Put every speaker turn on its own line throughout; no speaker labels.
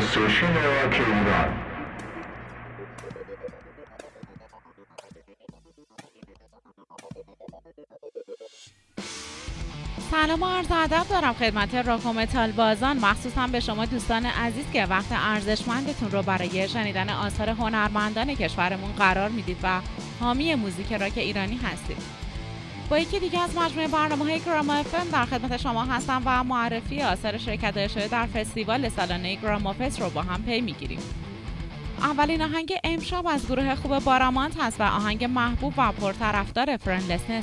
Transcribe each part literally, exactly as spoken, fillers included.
استیشن راک ایران.
سلام و عرض ادب دارم خدمت راک و متال بازان، مخصوصا به شما دوستان عزیز که وقت ارزشمندتون رو برای شنیدن آثار هنرمندان کشورمون قرار میدید و حامی موزیک راک ایرانی هستید. با یکی دیگه از مجموعه برنامه‌های گراما اف ام در خدمت شما هستم و معرفی آثار شرکت شده در فستیوال سالانه گراما فست رو با هم پی میگیریم. اولین آهنگ امشب از گروه خوب بارامانت هست و آهنگ محبوب و پرطرفدار فرندلسنس.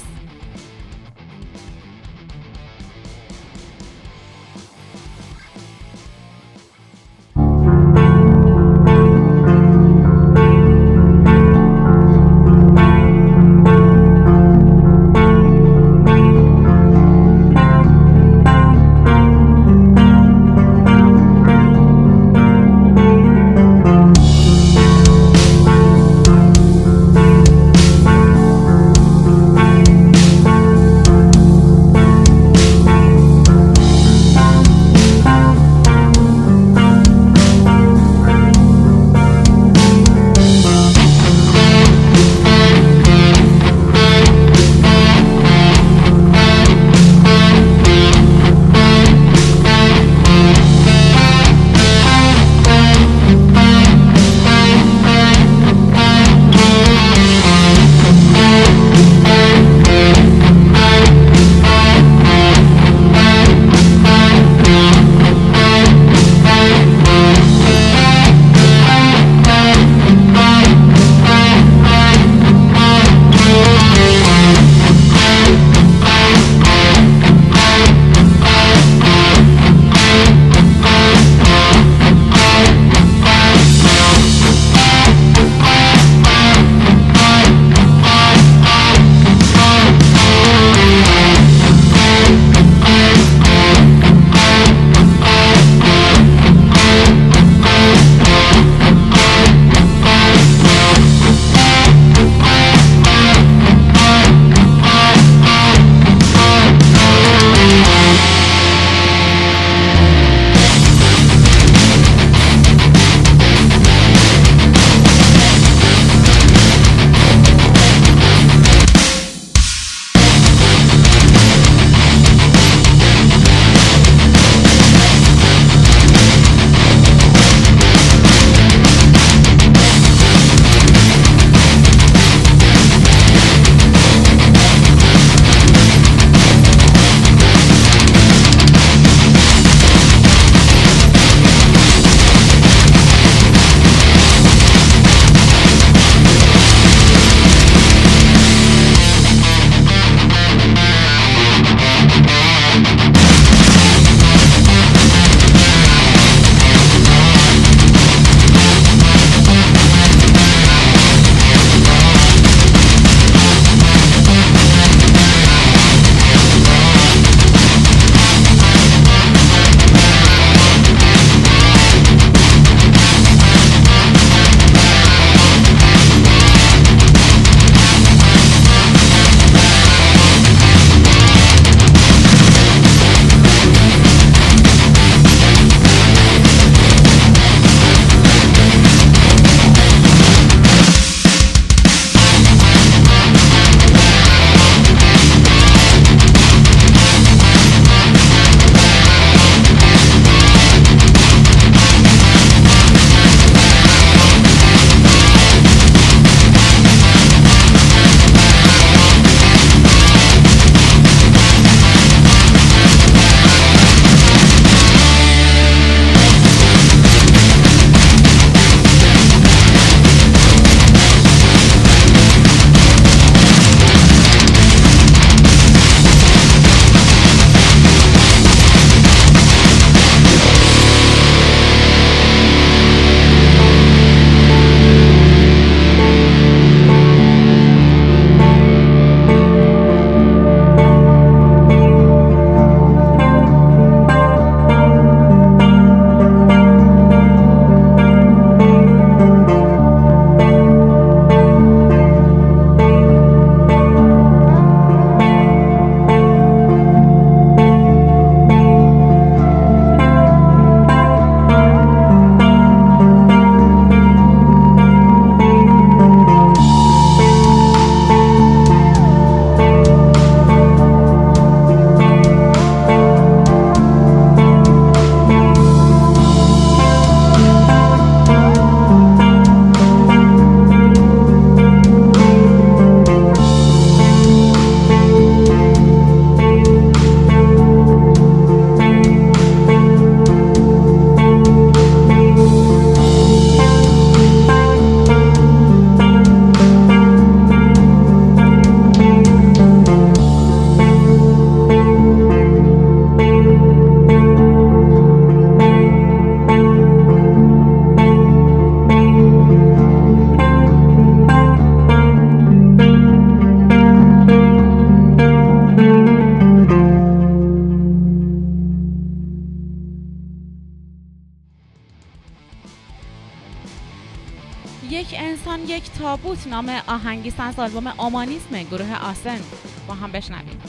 براتان یک تابوت نام آهنگی از آلبوم اومانیسم گروه آسن با هم بشنویم.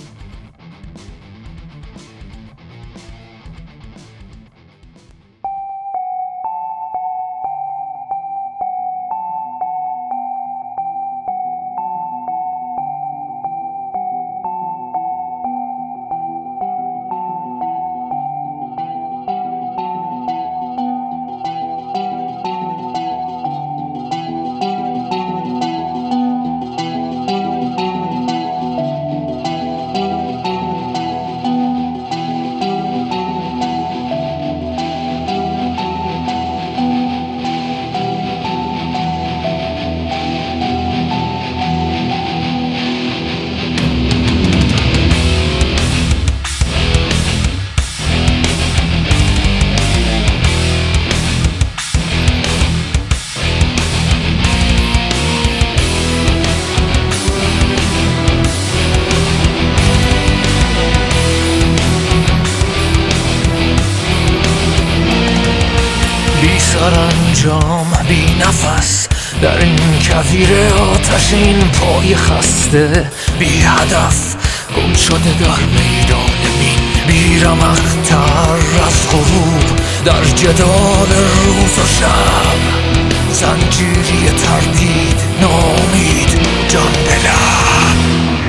سرانجام بی نفس در این کویر آتشین پای خسته، بی هدف گم شده در میدان بین، بی رمق‌تر از غروب در جدال روز و شب، زنجیری تردید نامید جان به لب.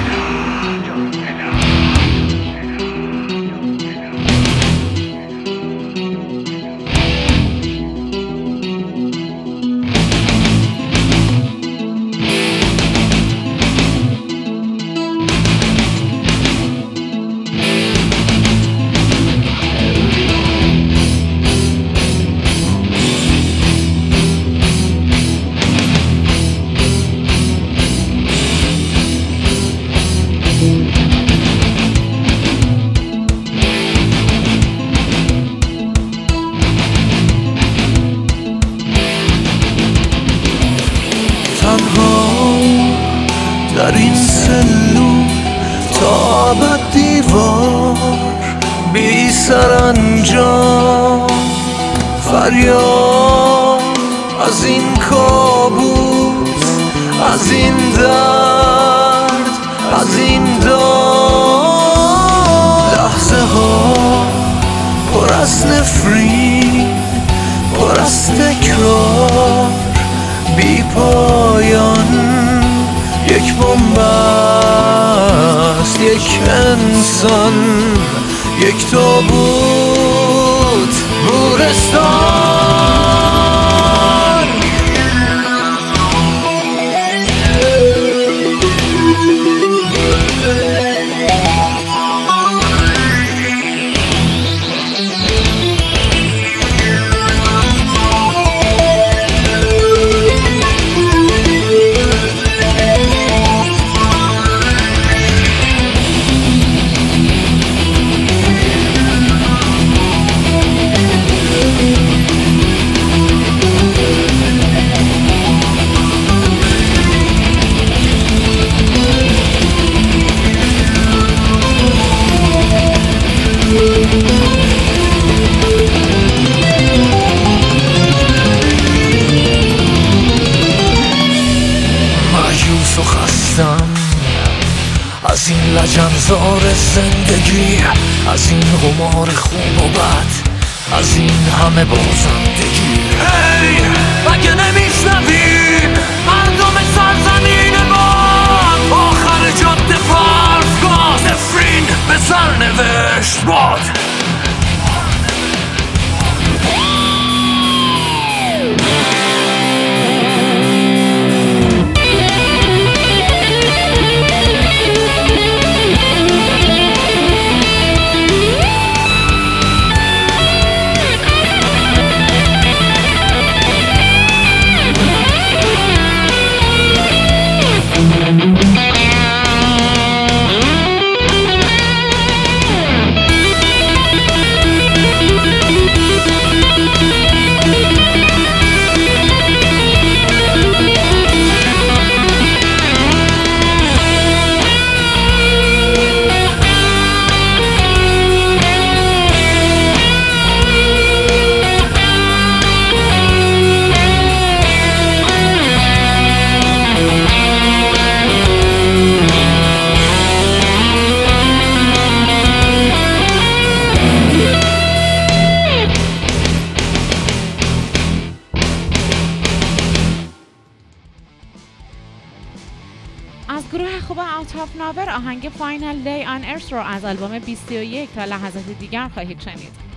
در این سلول تا ابد دیوار، بی سرانجام فریاد از این کابوس، از این درد، از این دار. لحظه ها پر از نفرین، پر از تکرار، بی پایان یک بن‌بست، یک انسان، یک تابوت، گورستان. مایوس و خستم از این لجنزار زندگی، از این قمار خوب و بد، از این همه بازندگی. هی مگه نمیشنوی مردم سرزمین ما؟ آخر جاده فرضگاه نفرین به سرنوشت باد.
ناور آهنگ Final Day on Earth رو از آلبوم بیست و یک تا لحظات دیگر خواهید شنید.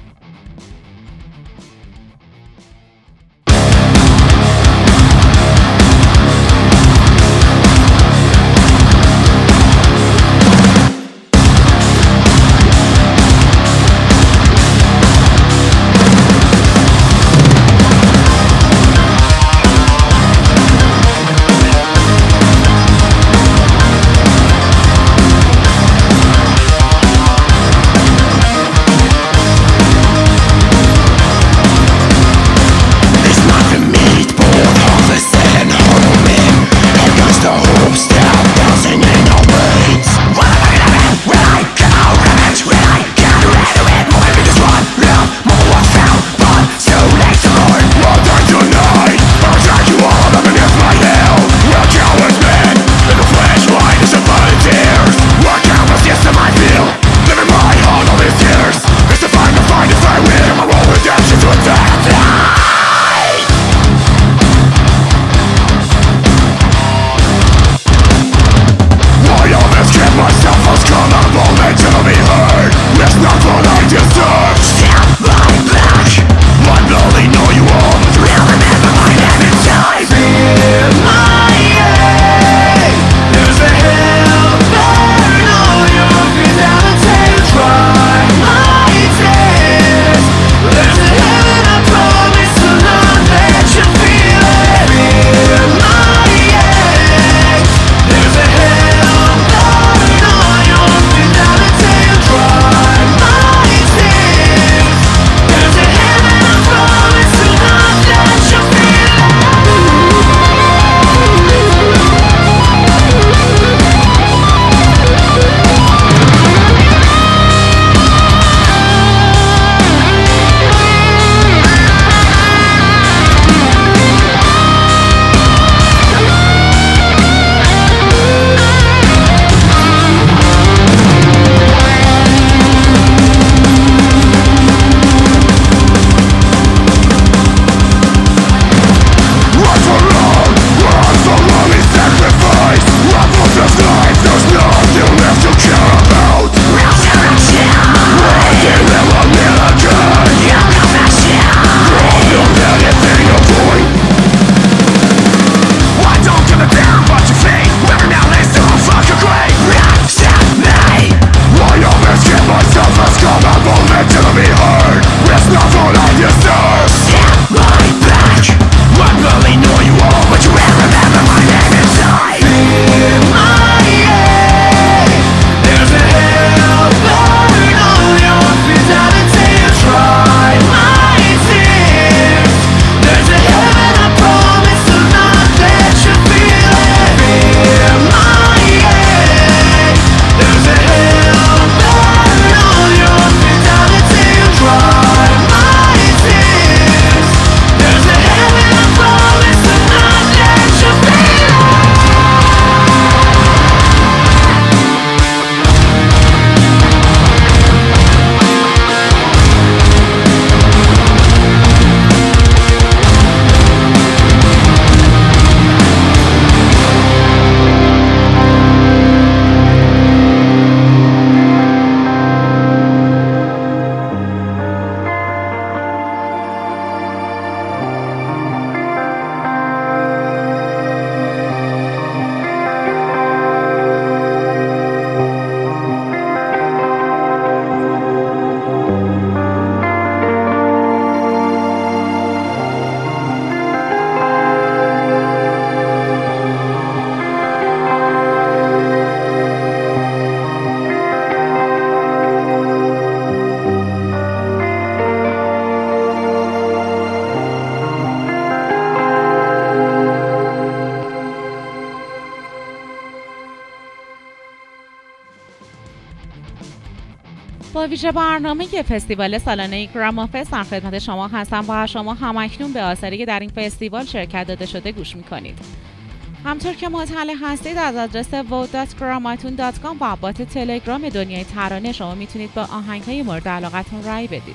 با ویژه برنامه فستیوال سالانه گرامافست در خدمت شما هستم و شما همکنون به آثاری که در این فستیوال شرکت داده شده گوش میکنید. همطور که مطلع هستید از آدرس ووت دات گراماتون دات کام و بات تلگرام دنیای ترانه شما میتونید با آهنگ‌های مورد علاقتون رای بدید.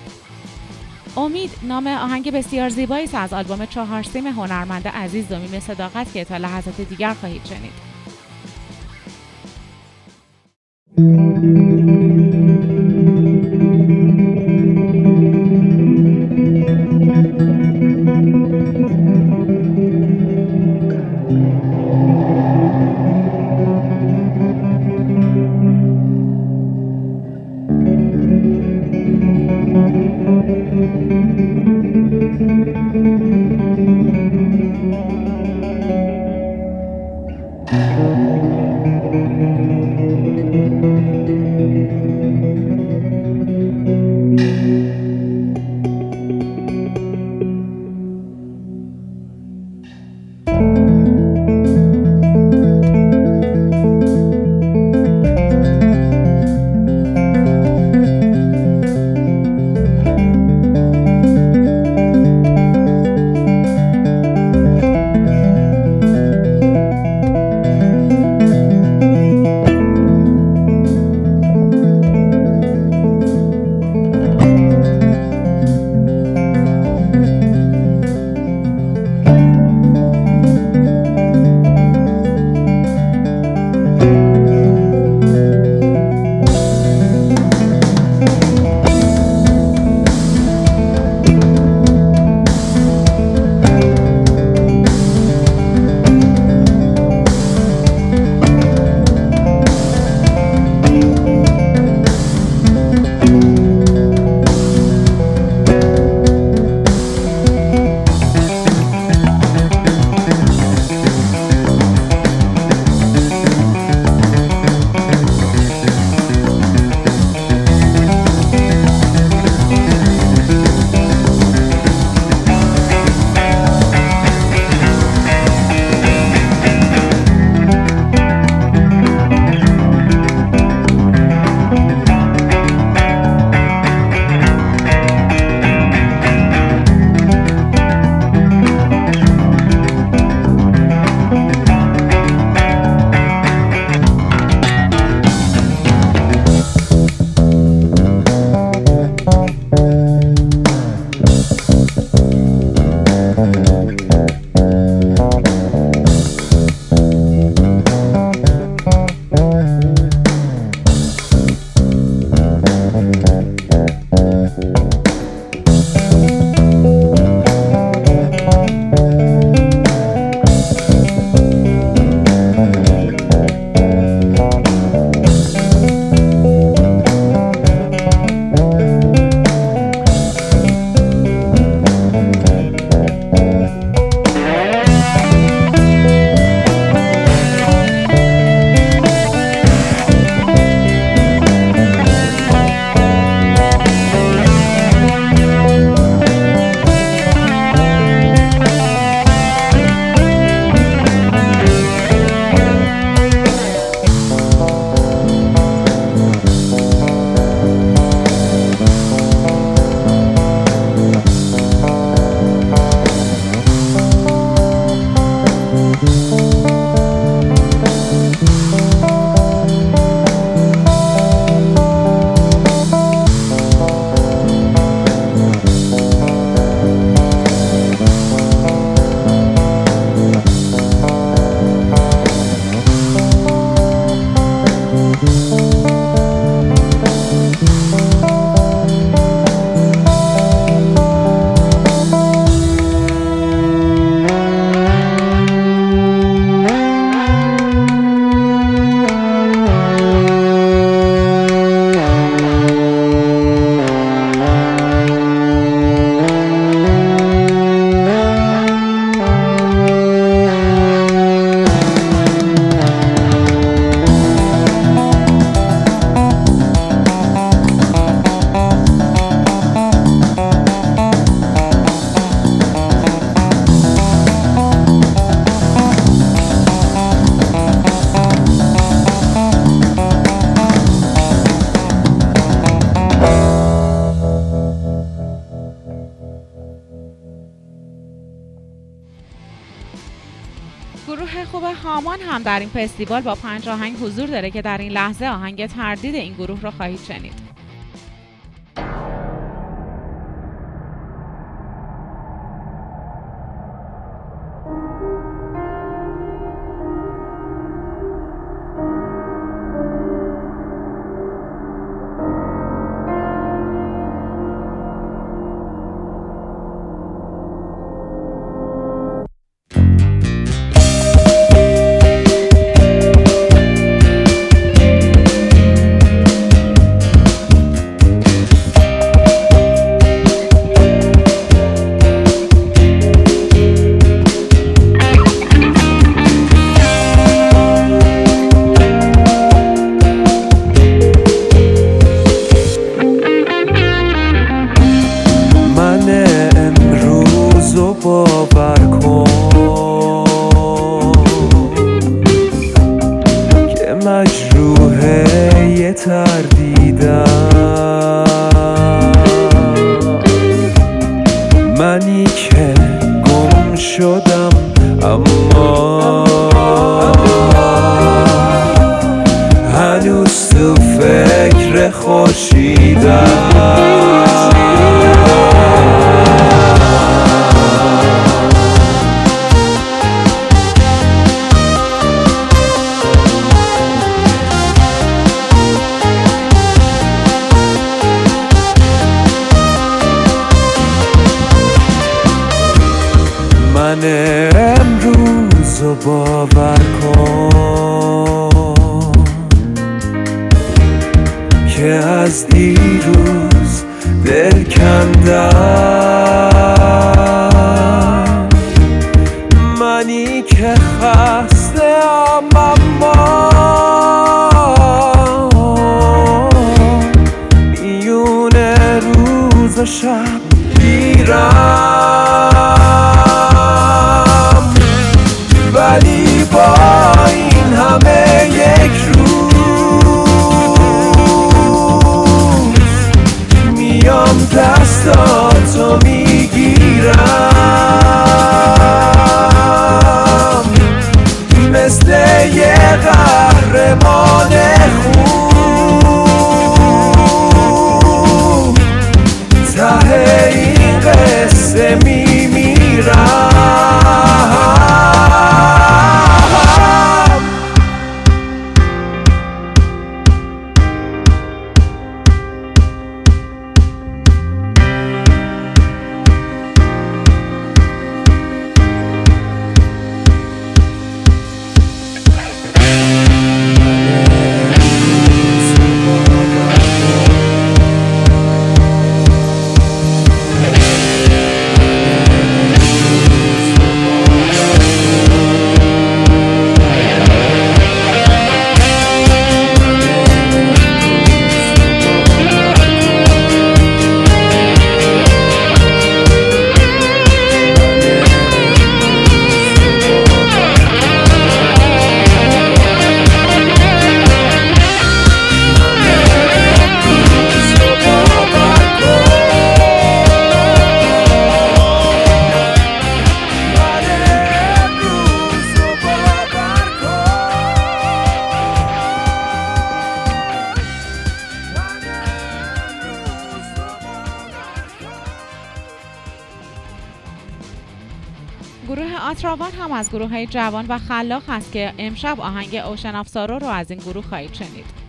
امید نام آهنگ بسیار زیبایی است از آلبوم چهار سیم هنرمند عزیز دومیم صداقت که تا لحظات دیگر خواهید شنید. هامان هم در این فستیوال با پنج آهنگ حضور داره که در این لحظه آهنگ تردید این گروه رو خواهید شنید.
منی که گم شدم اما هنوز تو فکر خورشیدم. من امروز رو باور کن که از دیروز دل کندم. منی که خسته ام اما میون روز و شب گیرم، ولی با این همه یک روز میام دستاتو میگیرم، مثل یه قهرمان خوب ته این قصه میمیرم.
گروه آتراوان هم از گروه‌های جوان و خلاق هست که امشب آهنگ اوشن آف سارو رو از این گروه خواهید شنید.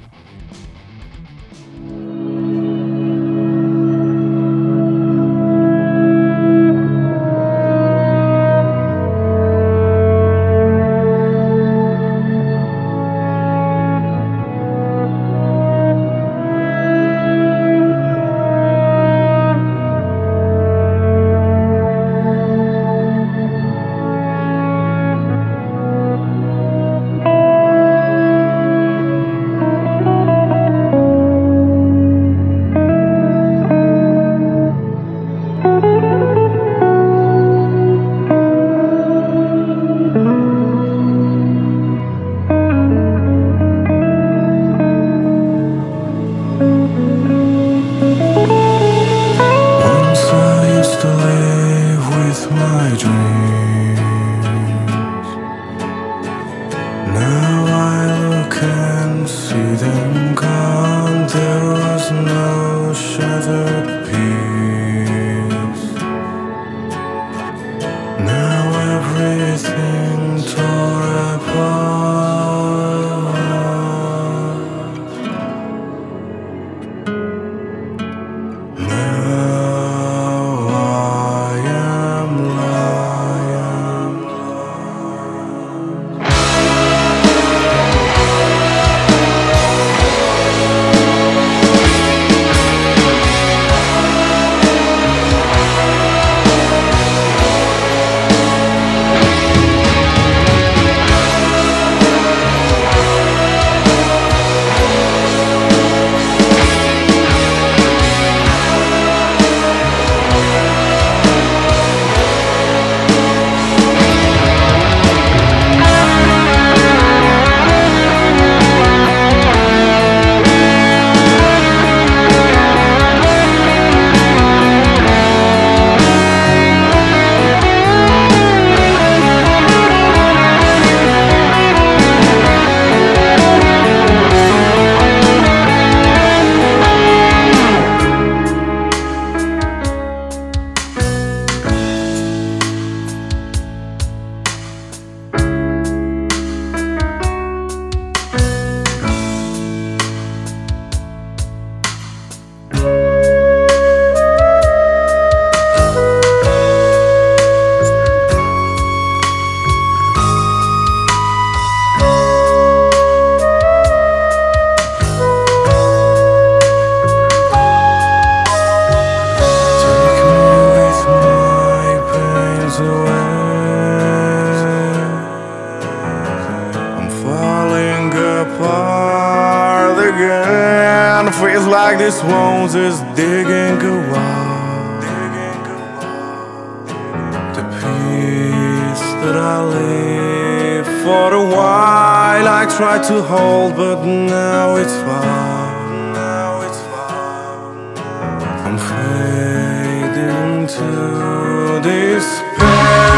these wounds is digging a wall. The peace that I live for a while I tried to hold, but now it's far. I'm fading to despair.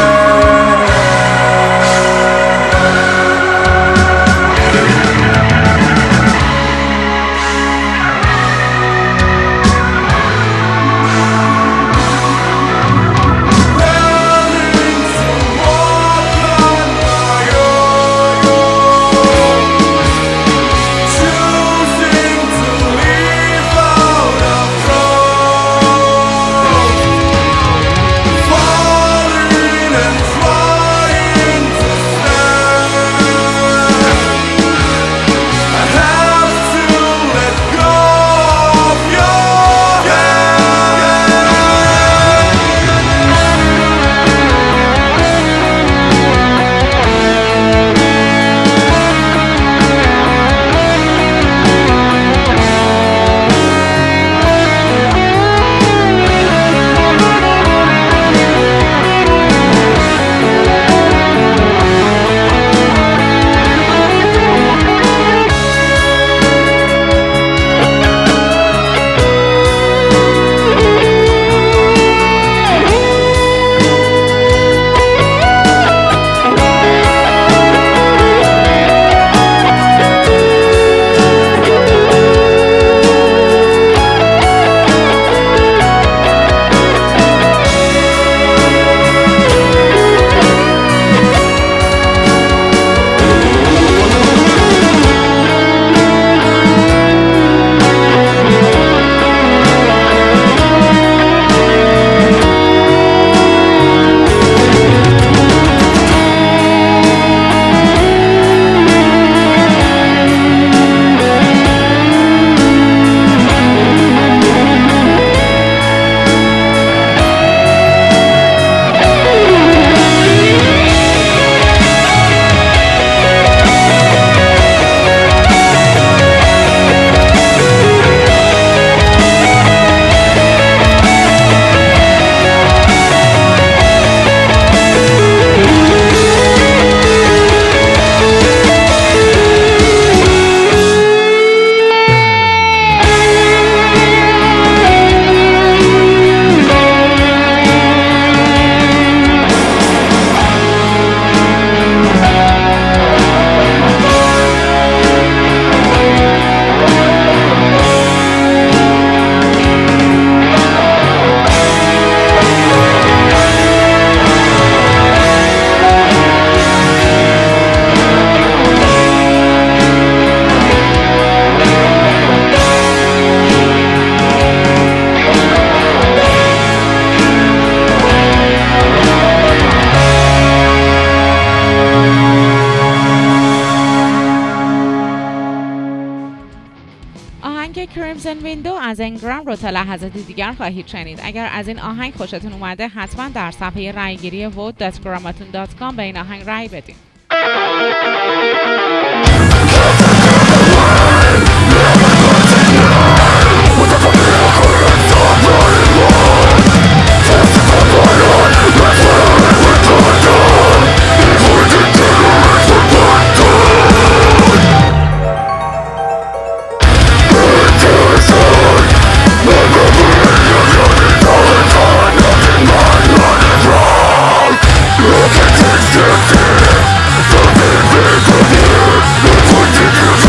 کریمزن ویندو از انگرام رو تا لحظات دیگر خواهید شنید. اگر از این آهنگ خوشتون اومده حتما در صفحه رایگیری ووت دات گراماتون دات کام به این آهنگ رای بدین.
Look at this,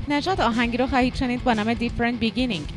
شاهرب نژاد آهنگی رو خواهید شنید با نام Different Beginning.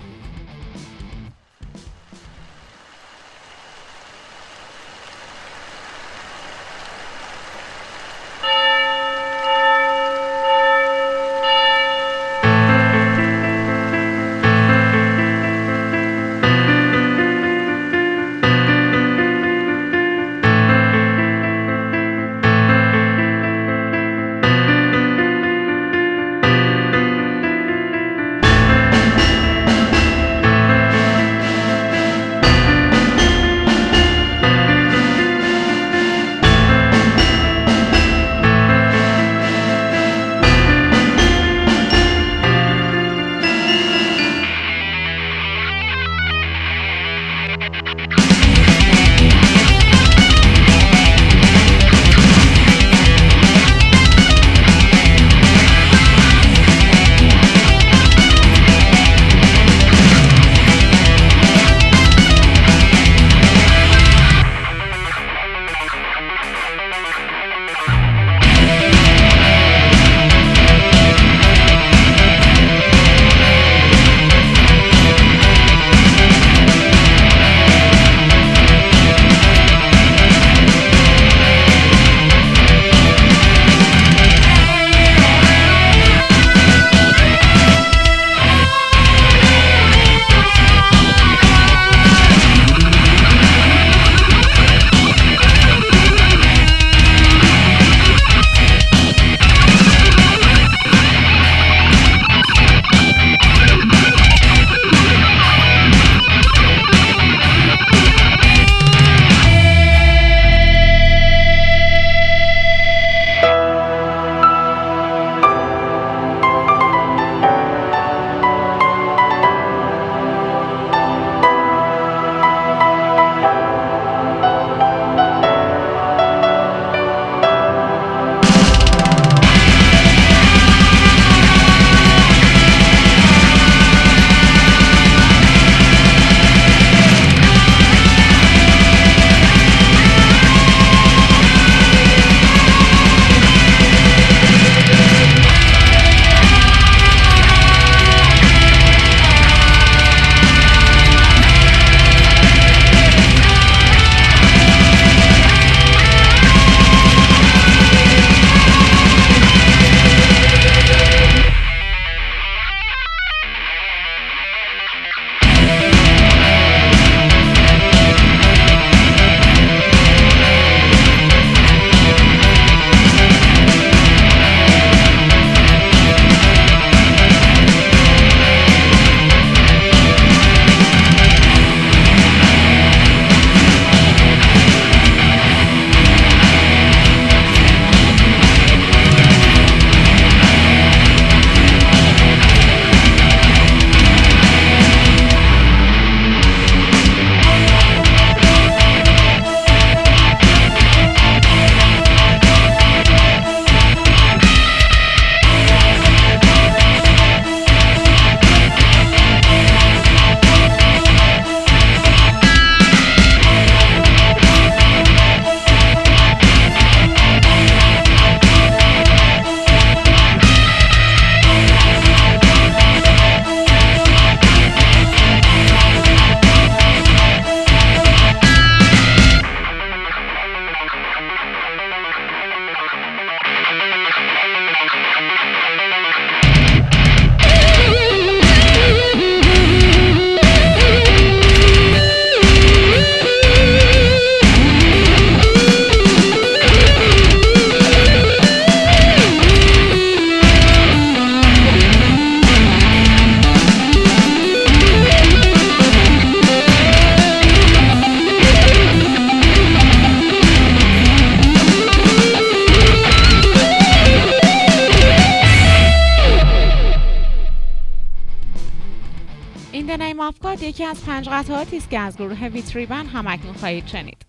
این The Name of God یکی از پنج قطعاتی است که از گروه ویتریبن همکنون خواهید شنید.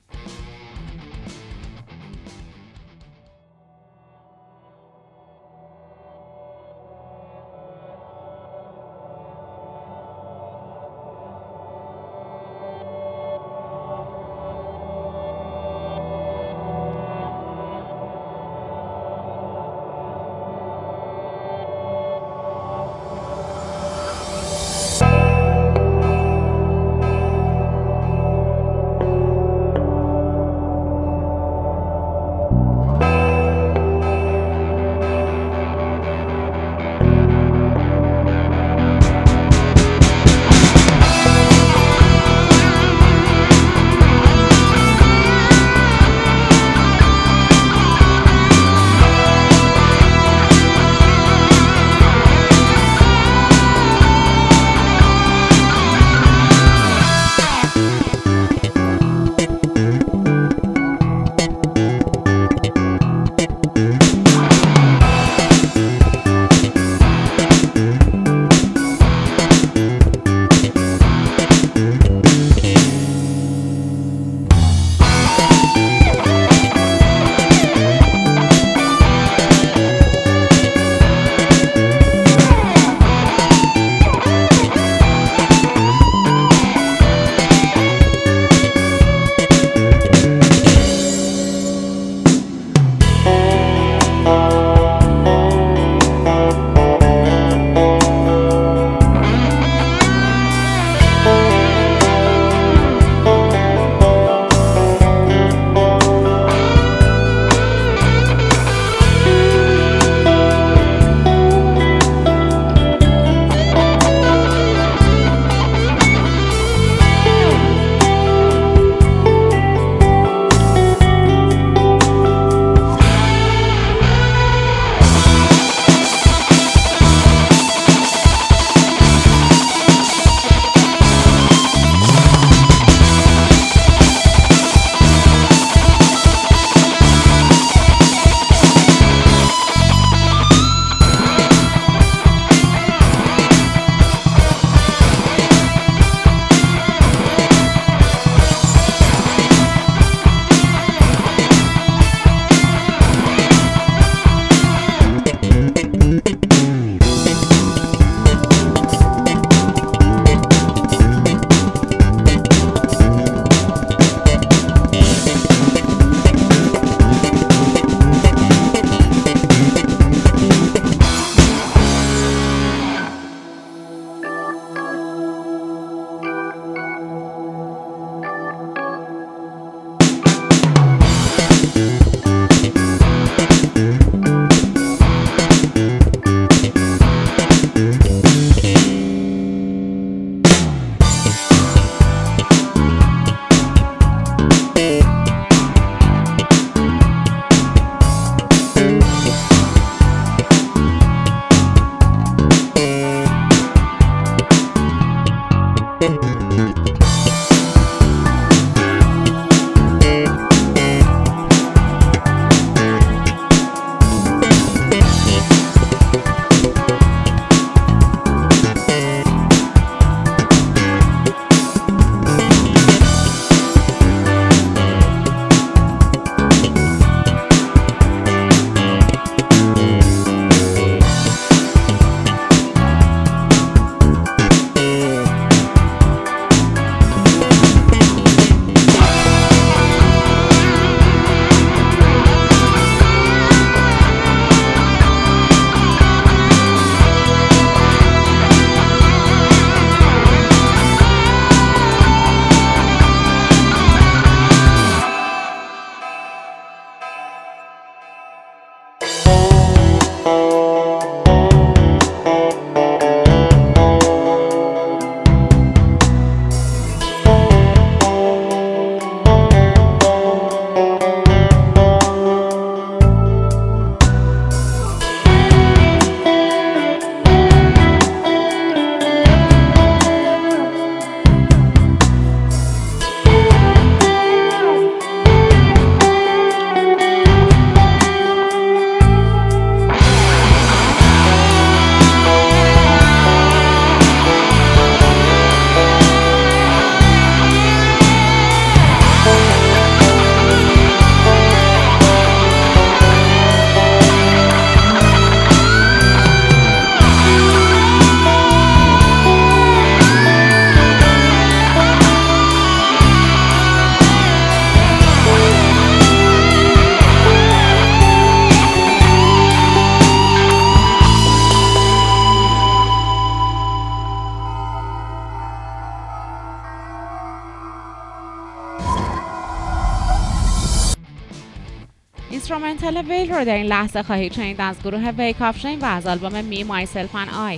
اینسترومنتال ویل رو در این لحظه خواهید شنید از گروه ویک آف شیم و از آلبوم می مایسلف اند آی.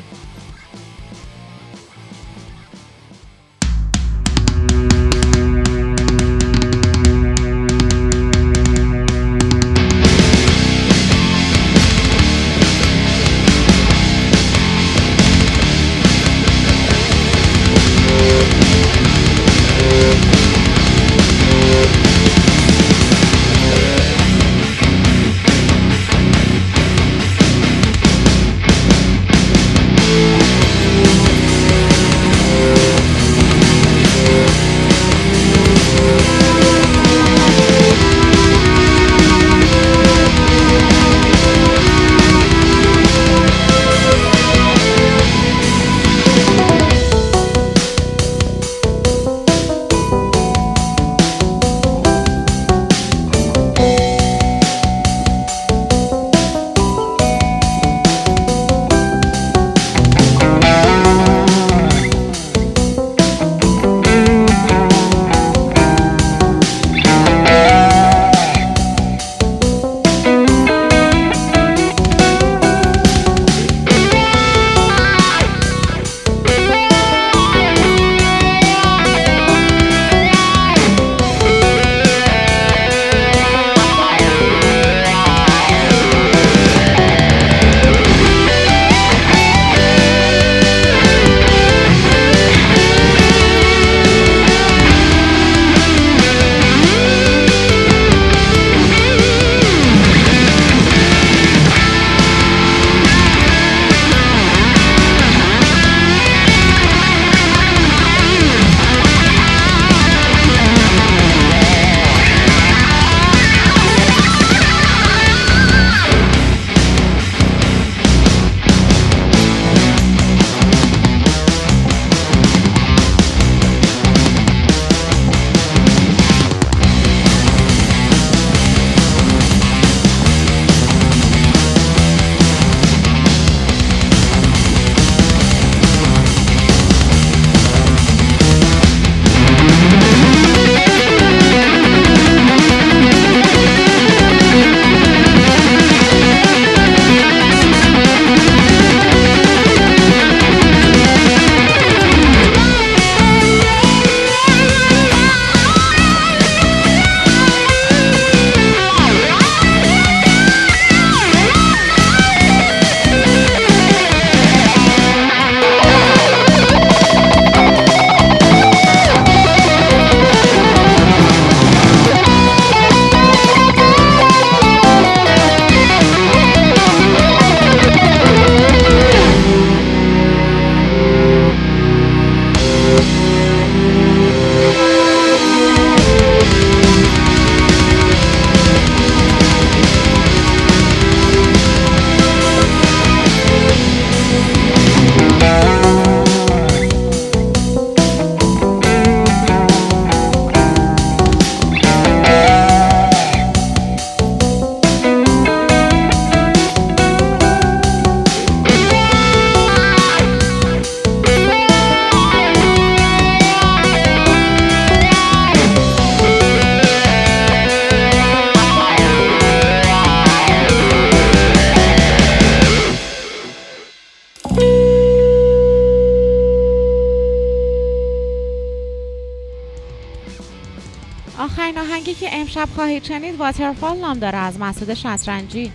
آخرین آهنگی که امشب خواهید شنید واترفال نام داره از مسعود شطرنجی.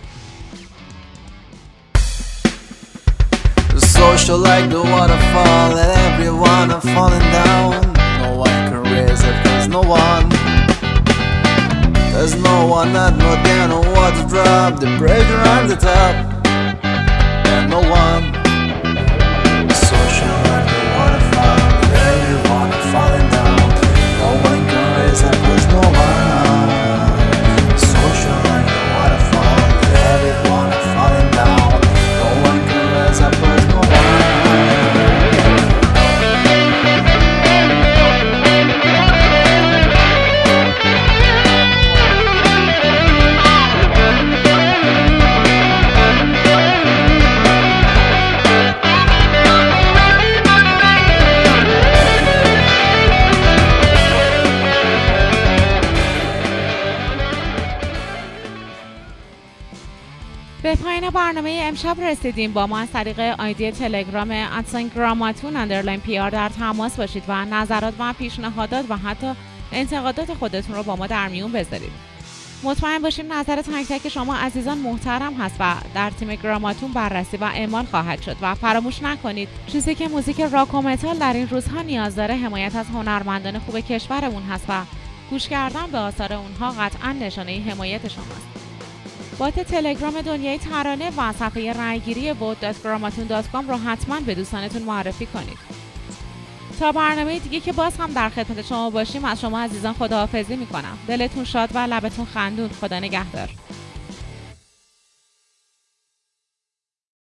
Social like the waterfall and everyone are falling down. No one can raise it cause no one There's no one not more than a water drop. The pressure on the top and no one Social like the waterfall and everyone are falling down. No one can raise it cause no one Social like the waterfall and everyone are falling down. No one can raise it cause no one
به پایان برنامه امشب رسیدیم. با ما از طریق آیدی تلگرام ادساین گراماتون اندرلاین پی آر در تماس باشید و نظرات و پیشنهادات و حتی انتقادات خودتون رو با ما در میون بذارید. مطمئن باشید نظر تک تک شما عزیزان محترم هست و در تیم گراماتون بررسی و اعمال خواهد شد و فراموش نکنید چیزی که موزیک راک و متال در این روزها نیاز داره حمایت از هنرمندان خوب کشورمون هست و گوش کردن به آثار اونها قطعا نشانه حمایت شماست. بات تلگرام دنیای ترانه و صفحه رایگیری ووت دات گراماتون دات کام رو حتما به دوستانتون معرفی کنید. تا برنامه دیگه که باز هم در خدمت شما باشیم از شما عزیزان خداحافظی میکنم. دلتون شاد و لبتون خندون. خدا نگهدار.